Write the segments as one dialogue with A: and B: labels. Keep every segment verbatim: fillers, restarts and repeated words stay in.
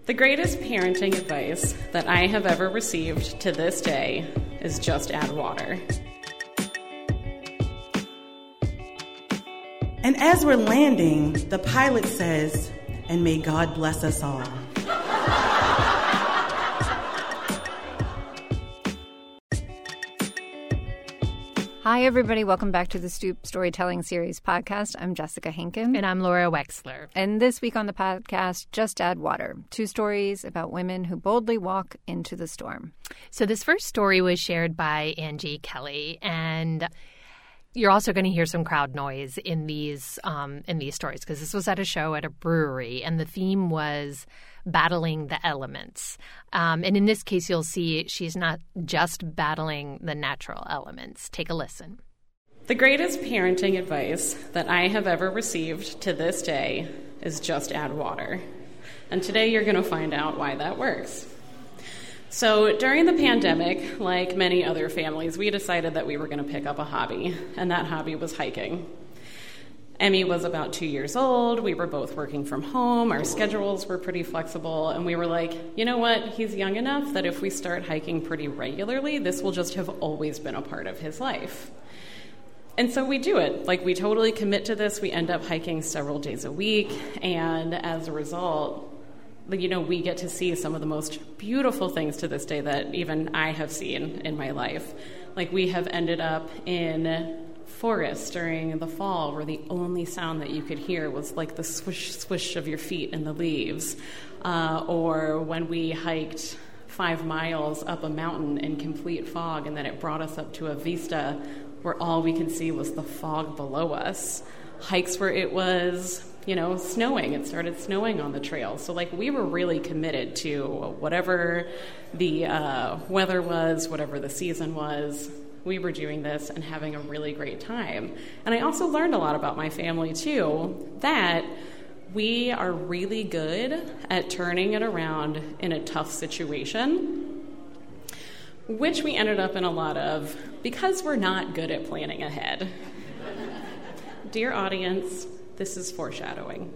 A: The greatest parenting advice that I have ever received to this day is just add water.
B: And as we're landing, the pilot says, "And may God bless us all."
C: Hi, everybody. Welcome back to the Stoop Storytelling Series podcast. I'm Jessica Henkin.
D: And I'm Laura Wexler.
C: And this week on the podcast, Just Add Water. Two stories about women who boldly walk into the storm.
D: So this first story was shared by Angie Kelly, and you're also going to hear some crowd noise in these um, in these stories because this was at a show at a brewery, and the theme was battling the elements. Um, and in this case, you'll see she's not just battling the natural elements. Take a listen.
A: The greatest parenting advice that I have ever received to this day is just add water. And today you're going to find out why that works. So during the pandemic, like many other families, we decided that we were going to pick up a hobby, and that hobby was hiking. Emmy was about two years old. We were both working from home. Our schedules were pretty flexible, and we were like, you know what? He's young enough that if we start hiking pretty regularly, this will just have always been a part of his life. And so we do it. Like, we totally commit to this. We end up hiking several days a week, and as a result, you know, we get to see some of the most beautiful things to this day that even I have seen in my life. Like, we have ended up in forests during the fall where the only sound that you could hear was like the swish, swish of your feet in the leaves. Uh, or when we hiked five miles up a mountain in complete fog, and then it brought us up to a vista where all we could see was the fog below us. Hikes where it was, you know, snowing. It started snowing on the trail. So, like, we were really committed to whatever the uh, weather was, whatever the season was. We were doing this and having a really great time. And I also learned a lot about my family, too, that we are really good at turning it around in a tough situation, which we ended up in a lot of because we're not good at planning ahead. Dear audience, this is foreshadowing.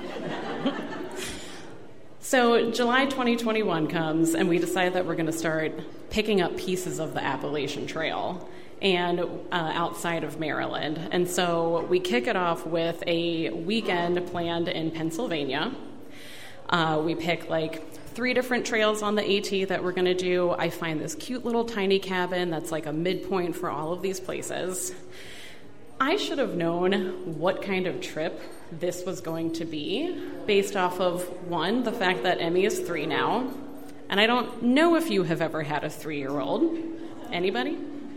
A: So July twenty twenty-one comes, and we decide that we're going to start picking up pieces of the Appalachian Trail and uh, outside of Maryland. And so we kick it off with a weekend planned in Pennsylvania. Uh, we pick like three different trails on the AT that we're going to do. I find this cute little tiny cabin that's like a midpoint for all of these places. I should have known what kind of trip this was going to be based off of, one, the fact that Emmy is three now. And I don't know if you have ever had a three-year-old. Anybody?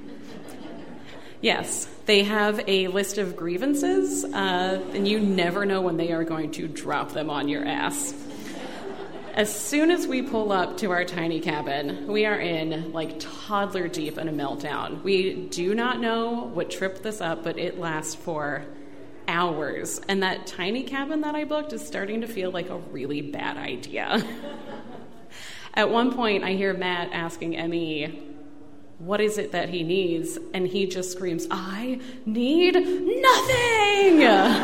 A: Yes, they have a list of grievances, uh, and you never know when they are going to drop them on your ass. As soon as we pull up to our tiny cabin, we are in, like, toddler deep in a meltdown. We do not know what tripped this up, but it lasts for hours. And that tiny cabin that I booked is starting to feel like a really bad idea. At one point, I hear Matt asking Emmy, what is it that he needs? And he just screams, I need nothing!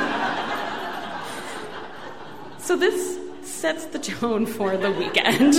A: So this sets the tone for the weekend.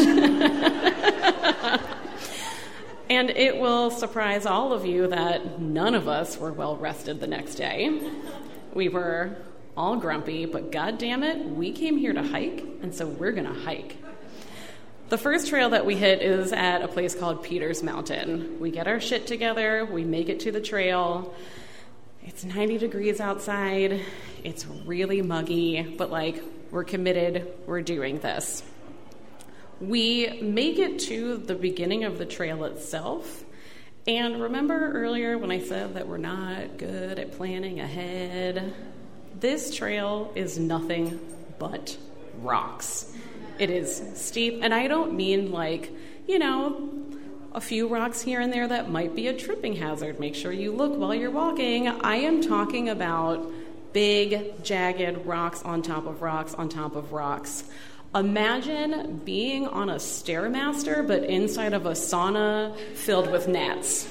A: And it will surprise all of you that none of us were well rested the next day. We were all grumpy, but God damn it, we came here to hike, and so we're going to hike. The first trail that we hit is at a place called Peters Mountain. We get our shit together, we make it to the trail. It's ninety degrees outside, it's really muggy, but like, we're committed, we're doing this. We make it to the beginning of the trail itself, and remember earlier when I said that we're not good at planning ahead? This trail is nothing but rocks. It is steep, and I don't mean like, you know, a few rocks here and there that might be a tripping hazard. Make sure you look while you're walking. I am talking about big, jagged rocks on top of rocks on top of rocks. Imagine being on a Stairmaster, but inside of a sauna filled with gnats.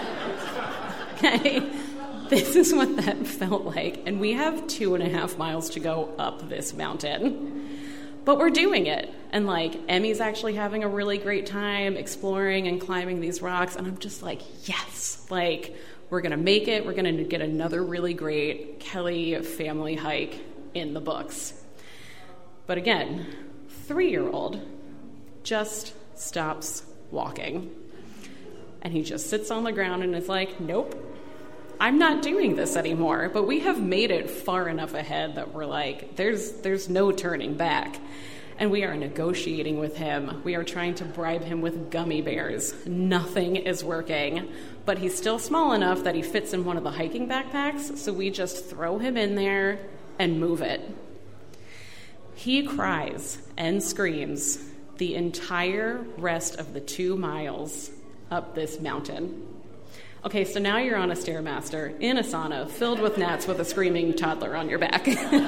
A: Okay? This is what that felt like. And we have two and a half miles to go up this mountain. But we're doing it. And, like, Emmy's actually having a really great time exploring and climbing these rocks. And I'm just like, yes, like, we're going to make it. We're going to get another really great Kelly family hike in the books. But again, three-year-old just stops walking. And he just sits on the ground and is like, nope, I'm not doing this anymore. But we have made it far enough ahead that we're like, there's there's no turning back. And we are negotiating with him. We are trying to bribe him with gummy bears. Nothing is working. But he's still small enough that he fits in one of the hiking backpacks, so we just throw him in there and move it. He cries and screams the entire rest of the two miles up this mountain. Okay, so now you're on a Stairmaster in a sauna filled with gnats with a screaming toddler on your back.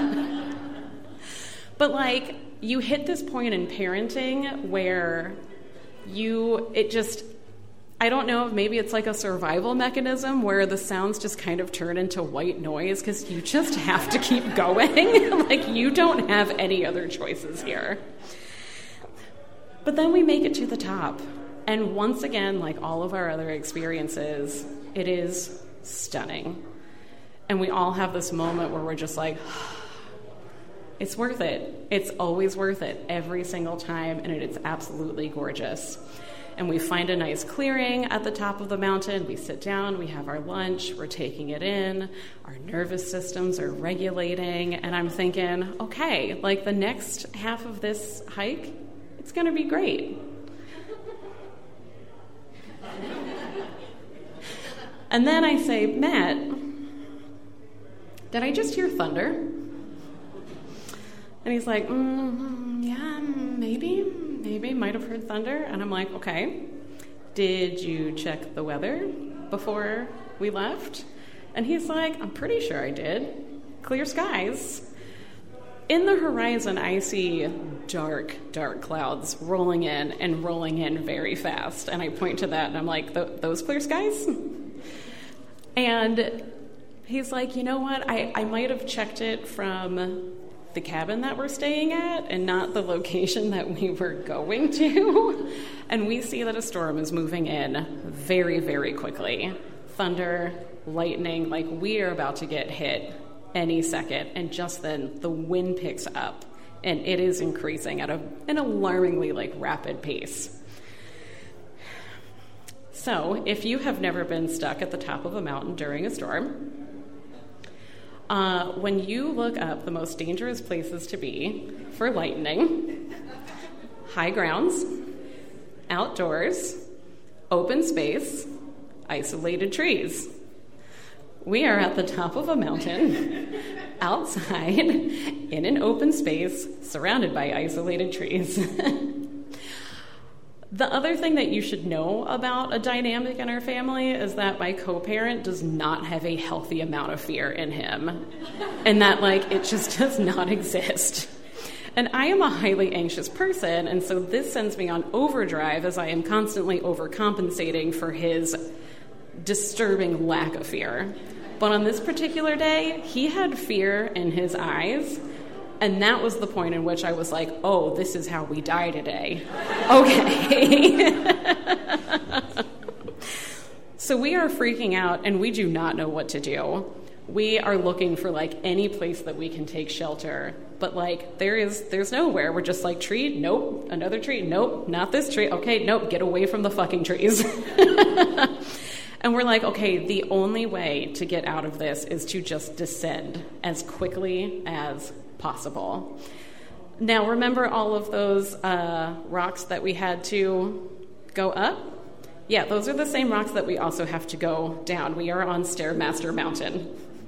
A: But, like, you hit this point in parenting where you, it just, I don't know, maybe it's like a survival mechanism where the sounds just kind of turn into white noise because you just have to keep going. Like, you don't have any other choices here. But then we make it to the top. And once again, like all of our other experiences, it is stunning. And we all have this moment where we're just like, it's worth it. It's always worth it every single time, and it's absolutely gorgeous. And we find a nice clearing at the top of the mountain. We sit down, we have our lunch, we're taking it in. Our nervous systems are regulating, and I'm thinking, okay, like the next half of this hike, it's going to be great. And then I say, Matt, did I just hear thunder? And he's like, mm, yeah, maybe, maybe, might have heard thunder. And I'm like, okay, did you check the weather before we left? And he's like, I'm pretty sure I did. Clear skies. In the horizon, I see dark, dark clouds rolling in and rolling in very fast. And I point to that and I'm like, those clear skies? And he's like, you know what? I, I might have checked it from the cabin that we're staying at and not the location that we were going to. And we see that a storm is moving in very, very quickly. Thunder, lightning, like we are about to get hit any second. And just then the wind picks up and it is increasing at a, an alarmingly like rapid pace. So if you have never been stuck at the top of a mountain during a storm, Uh, when you look up the most dangerous places to be for lightning, high grounds, outdoors, open space, isolated trees. We are at the top of a mountain, outside, in an open space, surrounded by isolated trees. The other thing that you should know about a dynamic in our family is that my co-parent does not have a healthy amount of fear in him. And that, like, it just does not exist. And I am a highly anxious person, and so this sends me on overdrive as I am constantly overcompensating for his disturbing lack of fear. But on this particular day, he had fear in his eyes. And that was the point in which I was like, oh, this is how we die today. Okay. So we are freaking out, and we do not know what to do. We are looking for, like, any place that we can take shelter. But, like, there is, there's nowhere. We're just like, tree? Nope. Another tree? Nope. Not this tree. Okay, nope. Get away from the fucking trees. And we're like, okay, the only way to get out of this is to just descend as quickly as possible. Now, remember all of those uh, rocks that we had to go up? Yeah, those are the same rocks that we also have to go down. We are on Stairmaster Mountain.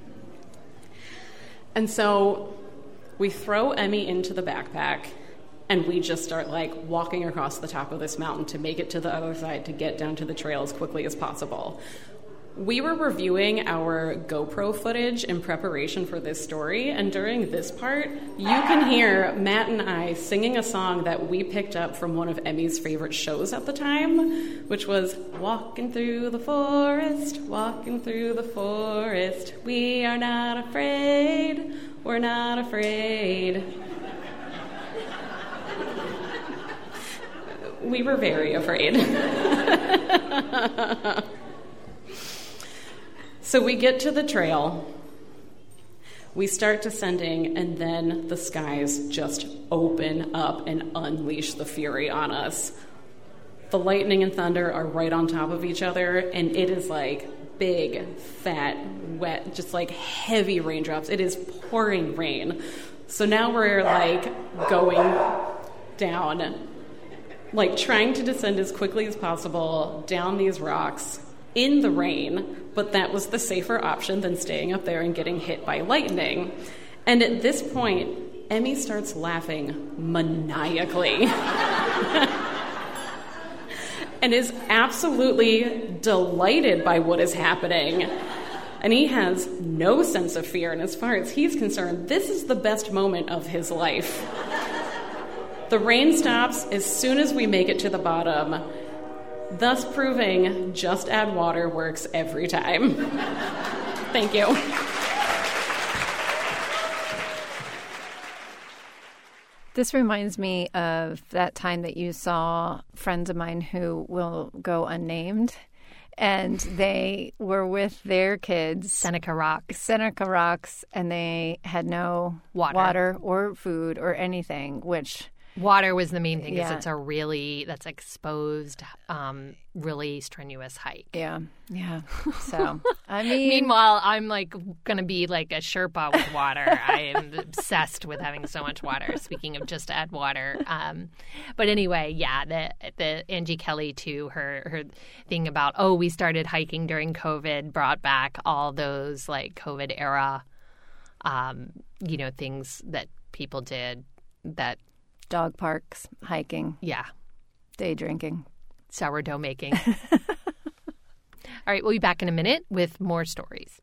A: And so we throw Emmy into the backpack, and we just start, like, walking across the top of this mountain to make it to the other side to get down to the trail as quickly as possible. We were reviewing our GoPro footage in preparation for this story, and during this part, you can hear Matt and I singing a song that we picked up from one of Emmy's favorite shows at the time, which was Walking Through the Forest, Walking Through the Forest, we are not afraid, we're not afraid. we were very afraid. So we get to the trail. We start descending, and then the skies just open up and unleash the fury on us. The lightning and thunder are right on top of each other, and it is like big, fat, wet, just like heavy raindrops. It is pouring rain. So now we're like going down, like trying to descend as quickly as possible down these rocks in the rain, but that was the safer option than staying up there and getting hit by lightning. And at this point, Emmy starts laughing maniacally and is absolutely delighted by what is happening. And he has no sense of fear, and as far as he's concerned, this is the best moment of his life. The rain stops as soon as we make it to the bottom, thus proving just add water works every time. Thank you.
C: This reminds me of that time that you saw friends of mine who will go unnamed, and they were with their kids.
D: Seneca Rocks.
C: Seneca Rocks, and they had no
D: water,
C: water or food or anything, which...
D: Water was the main thing because
C: Yeah.
D: it's a really, that's exposed, um, really strenuous hike.
C: Yeah, yeah. So, I mean...
D: Meanwhile, I'm like going to be like a Sherpa with water. I am obsessed with having so much water, speaking of just add water. Um, but anyway, yeah, the the Angie Kelly, too, her, her thing about, oh, we started hiking during COVID, brought back all those like COVID era, um, you know, things that people did that...
C: Dog parks, hiking,
D: Yeah.
C: day drinking.
D: Sourdough making. All right, we'll be back in a minute with more stories.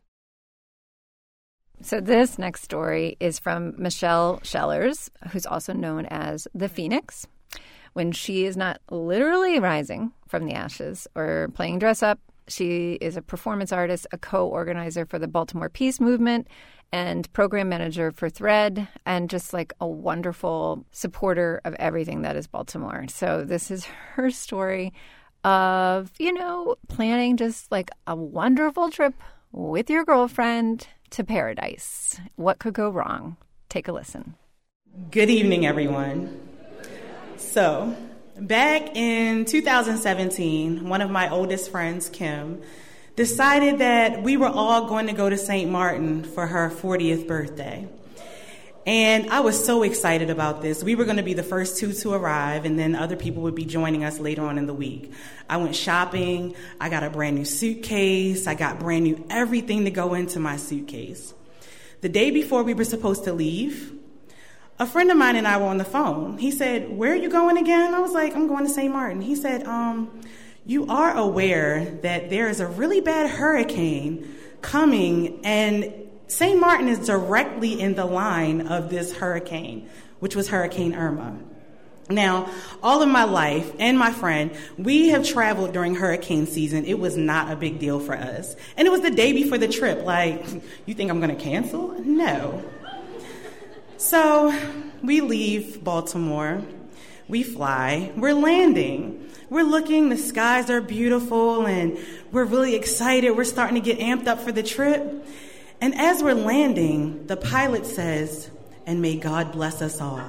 C: So this next story is from Michelle Schellers, who's also known as the Phoenix. When she is not literally rising from the ashes or playing dress up, she is a performance artist, a co-organizer for the Baltimore Peace Movement, and program manager for Thread, and just like a wonderful supporter of everything that is Baltimore. So this is her story of, you know, planning just like a wonderful trip with your girlfriend to paradise. What could go wrong? Take a listen.
B: Good evening, everyone. So, back in two thousand seventeen, one of my oldest friends, Kim, decided that we were all going to go to Saint Martin for her fortieth birthday. And I was so excited about this. We were going to be the first two to arrive, and then other people would be joining us later on in the week. I went shopping. I got a brand new suitcase. I got brand new everything to go into my suitcase. The day before we were supposed to leave, a friend of mine and I were on the phone. He said, "Where are you going again?" I was like, "I'm going to Saint Martin." He said, um, "You are aware that there is a really bad hurricane coming, and Saint Martin is directly in the line of this hurricane," which was Hurricane Irma. Now, all of my life, and my friend, we have traveled during hurricane season. It was not a big deal for us. And it was the day before the trip. Like, you think I'm going to cancel? No. So we leave Baltimore. We fly. We're landing. We're looking. The skies are beautiful, and we're really excited. We're starting to get amped up for the trip. And as we're landing, the pilot says, "And may God bless us all."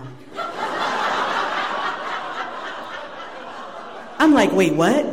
B: I'm like, wait, what?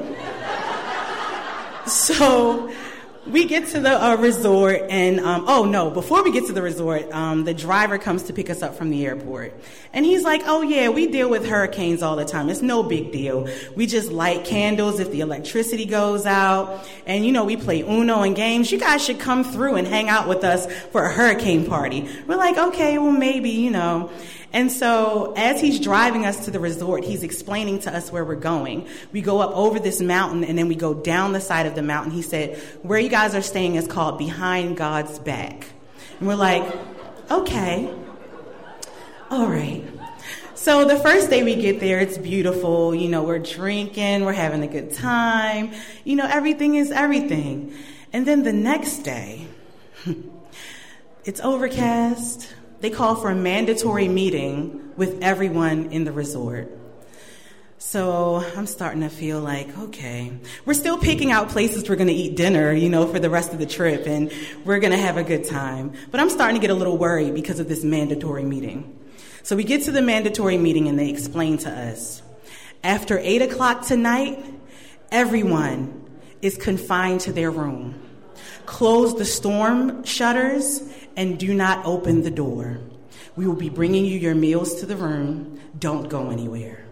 B: So we get to the uh, resort, and, um, oh, no, before we get to the resort, um, the driver comes to pick us up from the airport. And he's like, "Oh, yeah, we deal with hurricanes all the time. It's no big deal. We just light candles if the electricity goes out. And, you know, we play Uno and games. You guys should come through and hang out with us for a hurricane party." We're like, okay, well, maybe, you know. And so as he's driving us to the resort, he's explaining to us where we're going. We go up over this mountain, and then we go down the side of the mountain. He said, "Where you guys are staying is called Behind God's Back." And we're like, okay, all right. So the first day we get there, it's beautiful. You know, we're drinking, we're having a good time. You know, everything is everything. And then the next day, it's overcast. They call for a mandatory meeting with everyone in the resort. So I'm starting to feel like, okay, we're still picking out places we're going to eat dinner, you know, for the rest of the trip, and we're going to have a good time. But I'm starting to get a little worried because of this mandatory meeting. So we get to the mandatory meeting, and they explain to us, after eight o'clock tonight, everyone is confined to their room. Close the storm shutters and do not open the door. We will be bringing you your meals to the room. Don't go anywhere.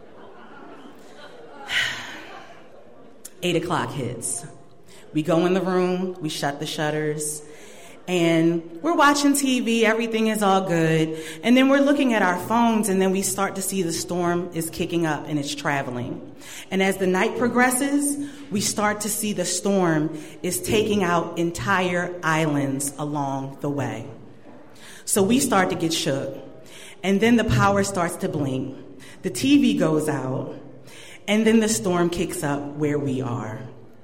B: Eight o'clock hits. We go in the room, we shut the shutters, and we're watching T V, everything is all good, and then we're looking at our phones, and then we start to see the storm is kicking up and it's traveling. And as the night progresses, we start to see the storm is taking out entire islands along the way. So we start to get shook, and then the power starts to blink, the T V goes out, and then the storm kicks up where we are.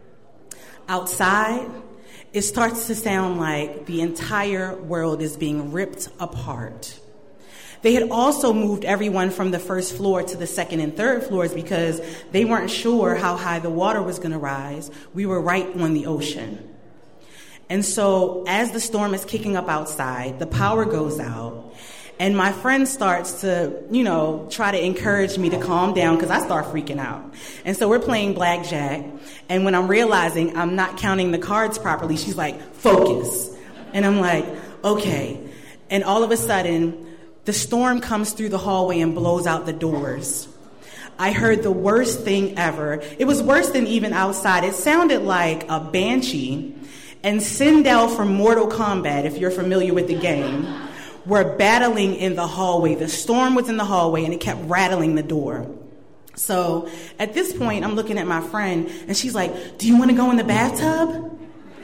B: Outside, it starts to sound like the entire world is being ripped apart. They had also moved everyone from the first floor to the second and third floors because they weren't sure how high the water was going to rise. We were right on the ocean. And so as the storm is kicking up outside, the power goes out. And my friend starts to, you know, try to encourage me to calm down because I start freaking out. And so we're playing blackjack. And when I'm realizing I'm not counting the cards properly, she's like, focus. And I'm like, okay. And all of a sudden, the storm comes through the hallway and blows out the doors. I heard the worst thing ever. It was worse than even outside. It sounded like a banshee and Sindel from Mortal Kombat, if you're familiar with the game, were battling in the hallway. The storm was in the hallway, and it kept rattling the door. So at this point, I'm looking at my friend, and she's like, do you want to go in the bathtub?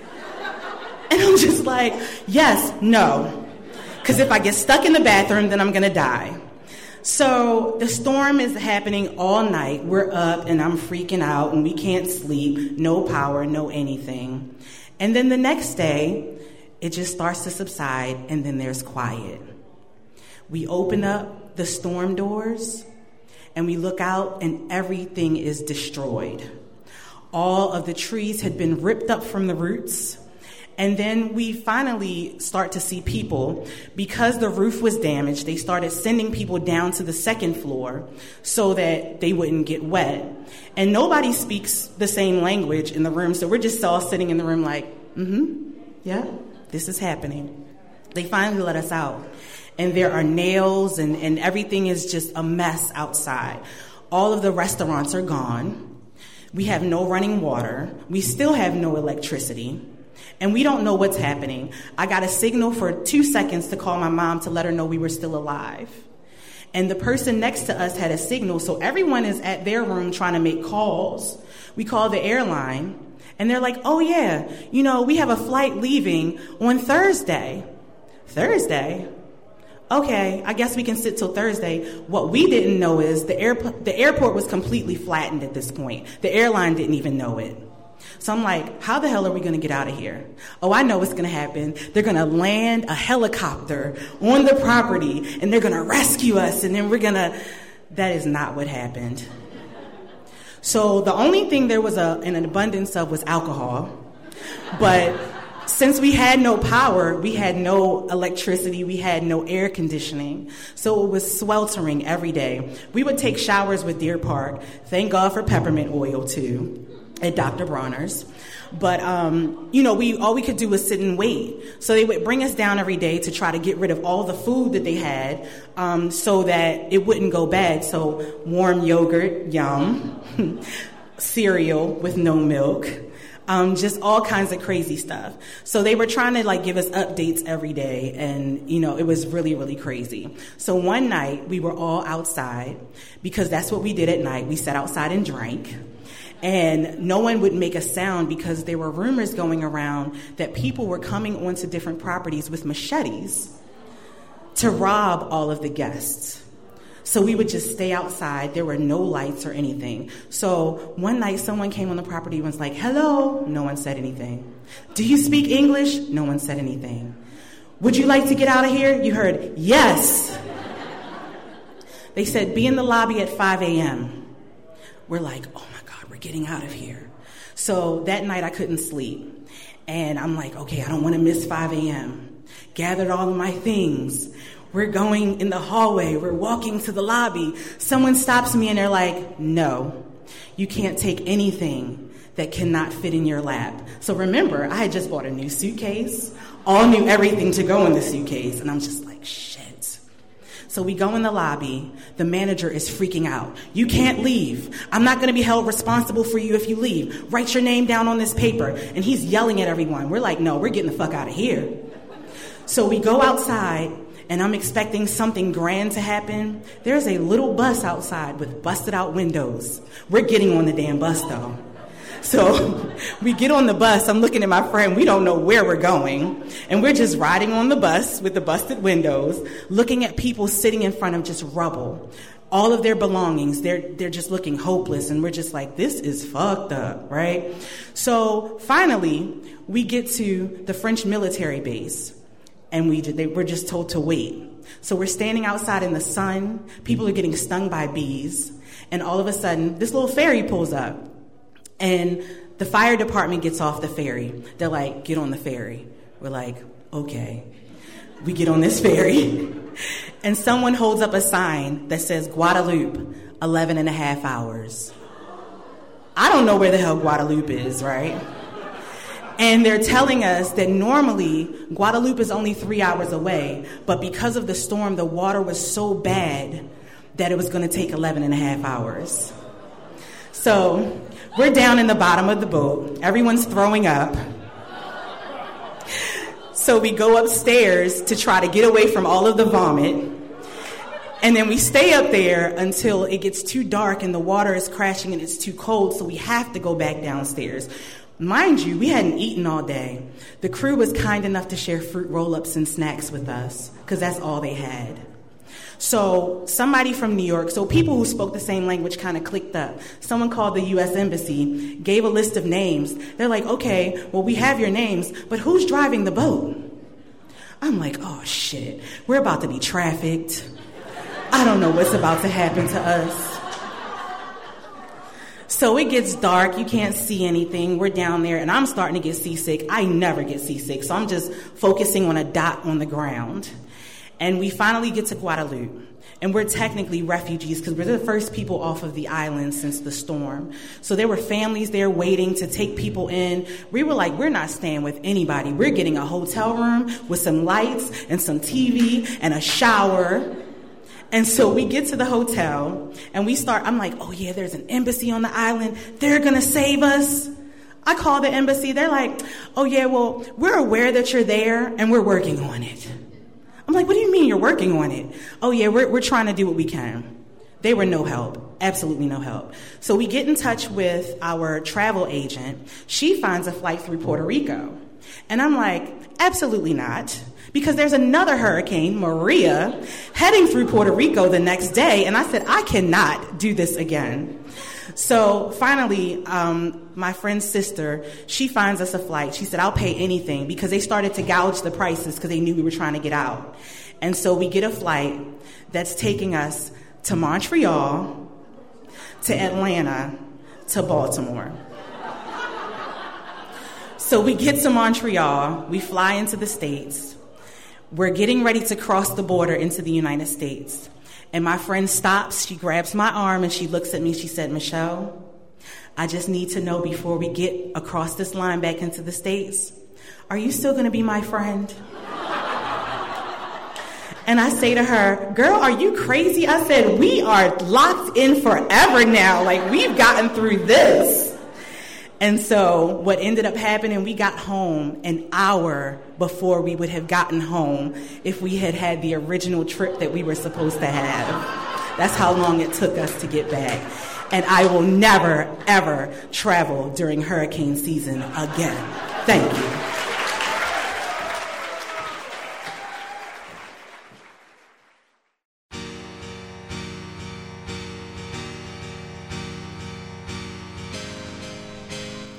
B: And I'm just like, yes, no. Because if I get stuck in the bathroom, then I'm going to die. So the storm is happening all night. We're up, and I'm freaking out, and we can't sleep. No power, no anything. And then the next day, it just starts to subside, and then there's quiet. We open up the storm doors, and we look out, and everything is destroyed. All of the trees had been ripped up from the roots. And then we finally start to see people. Because the roof was damaged, they started sending people down to the second floor so that they wouldn't get wet. And nobody speaks the same language in the room, so we're just all sitting in the room like, mm-hmm, yeah. This is happening. They finally let us out. And there are nails and, and everything is just a mess outside. All of the restaurants are gone. We have no running water. We still have no electricity. And we don't know what's happening. I got a signal for two seconds to call my mom to let her know we were still alive. And the person next to us had a signal, so everyone is at their room trying to make calls. We call the airline. And they're like, oh, yeah, you know, we have a flight leaving on Thursday. Thursday? Okay, I guess we can sit till Thursday. What we didn't know is the, airp- the airport was completely flattened at this point. The airline didn't even know it. So I'm like, how the hell are we going to get out of here? Oh, I know what's going to happen. They're going to land a helicopter on the property, and they're going to rescue us, and then we're going to... That is not what happened. So the only thing there was a, an abundance of was alcohol. But since we had no power, we had no electricity, we had no air conditioning. So it was sweltering every day. We would take showers with Deer Park. Thank God for peppermint oil, too, at Doctor Bronner's. But, um, you know, we all we could do was sit and wait. So they would bring us down every day to try to get rid of all the food that they had um, so that it wouldn't go bad. So warm yogurt, yum, cereal with no milk, um, just all kinds of crazy stuff. So they were trying to, like, give us updates every day. And, you know, it was really, really crazy. So one night we were all outside because that's what we did at night. We sat outside and drank. And no one would make a sound because there were rumors going around that people were coming onto different properties with machetes to rob all of the guests. So we would just stay outside. There were no lights or anything. So one night someone came on the property and was like, hello. No one said anything. Do you speak English? No one said anything. Would you like to get out of here? You heard, yes. They said, be in the lobby at five a.m. we're like, oh my God, we're getting out of here. So that night I couldn't sleep. And I'm like, okay, I don't want to miss five a.m. Gathered all of my things. We're going in the hallway. We're walking to the lobby. Someone stops me and they're like, no, you can't take anything that cannot fit in your lap. So remember, I had just bought a new suitcase, all new everything to go in the suitcase. And I'm just like, shit. So we go in the lobby. The manager is freaking out. You can't leave. I'm not going to be held responsible for you if you leave. Write your name down on this paper. And he's yelling at everyone. We're like, no, we're getting the fuck out of here. So we go outside, and I'm expecting something grand to happen. There's a little bus outside with busted out windows. We're getting on the damn bus, though. So we get on the bus. I'm looking at my friend. We don't know where we're going. And we're just riding on the bus with the busted windows, looking at people sitting in front of just rubble. All of their belongings, they're they're just looking hopeless. And we're just like, this is fucked up, right? So finally, we get to the French military base. And we they were just told to wait. So we're standing outside in the sun. People are getting stung by bees. And all of a sudden, this little ferry pulls up. And the fire department gets off the ferry. They're like, get on the ferry. We're like, okay. We get on this ferry. And someone holds up a sign that says Guadeloupe, eleven and a half hours. I don't know where the hell Guadeloupe is, right? And they're telling us that normally Guadeloupe is only three hours away, but because of the storm, the water was so bad that it was going to take eleven and a half hours. So we're down in the bottom of the boat. Everyone's throwing up. So we go upstairs to try to get away from all of the vomit. And then we stay up there until it gets too dark and the water is crashing and it's too cold, so we have to go back downstairs. Mind you, we hadn't eaten all day. The crew was kind enough to share fruit roll-ups and snacks with us, because that's all they had. So somebody from New York, so people who spoke the same language kind of clicked up. Someone called the U S Embassy, gave a list of names. They're like, okay, well, we have your names, but who's driving the boat? I'm like, oh, shit, we're about to be trafficked. I don't know what's about to happen to us. So it gets dark. You can't see anything. We're down there, and I'm starting to get seasick. I never get seasick, so I'm just focusing on a dot on the ground. And we finally get to Guadeloupe, and we're technically refugees because we're the first people off of the island since the storm. So there were families there waiting to take people in. We were like, we're not staying with anybody. We're getting a hotel room with some lights and some T V and a shower. And so we get to the hotel, and we start, I'm like, oh, yeah, there's an embassy on the island. They're going to save us. I call the embassy. They're like, oh, yeah, well, we're aware that you're there, and we're working on it. I'm like, what do you mean you're working on it? Oh, yeah, we're we're trying to do what we can. They were no help, absolutely no help. So we get in touch with our travel agent. She finds a flight through Puerto Rico. And I'm like, absolutely not. Because there's another hurricane, Maria, heading through Puerto Rico the next day. And I said, I cannot do this again. So finally, um, my friend's sister, she finds us a flight. She said, I'll pay anything, because they started to gouge the prices because they knew we were trying to get out. And so we get a flight that's taking us to Montreal, to Atlanta, to Baltimore. So we get to Montreal, we fly into the States. We're getting ready to cross the border into the United States. And my friend stops, she grabs my arm, and she looks at me. She said, Michelle, I just need to know before we get across this line back into the States, are you still going to be my friend? And I say to her, girl, are you crazy? I said, we are locked in forever now. Like, we've gotten through this. And so what ended up happening, we got home an hour before we would have gotten home if we had had the original trip that we were supposed to have. That's how long it took us to get back. And I will never, ever travel during hurricane season again. Thank you.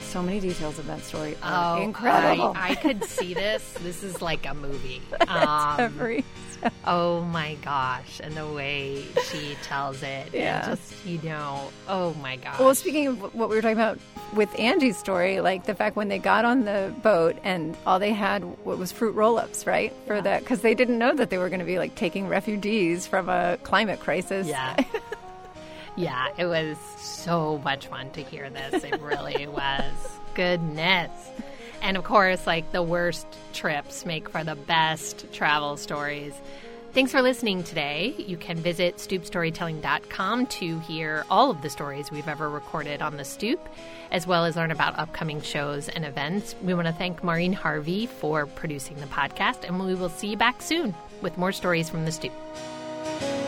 C: so many details of that story
D: Oh,
C: are incredible.
D: I, I could see this. This is like a movie. Um,
C: Every step.
D: oh my gosh. And the way she tells it.
C: Yeah.
D: And just, you know, oh my gosh.
C: Well, speaking of what we were talking about with Angie's story, like the fact when they got on the boat and all they had what was fruit roll-ups, right? For yeah. that, because they didn't know that they were going to be like taking refugees from a climate crisis.
D: Yeah. Yeah, it was so much fun to hear this. It really was. Goodness. And of course, like the worst trips make for the best travel stories. Thanks for listening today. You can visit stoop storytelling dot com to hear all of the stories we've ever recorded on The Stoop, as well as learn about upcoming shows and events. We want to thank Maureen Harvey for producing the podcast, and we will see you back soon with more stories from The Stoop.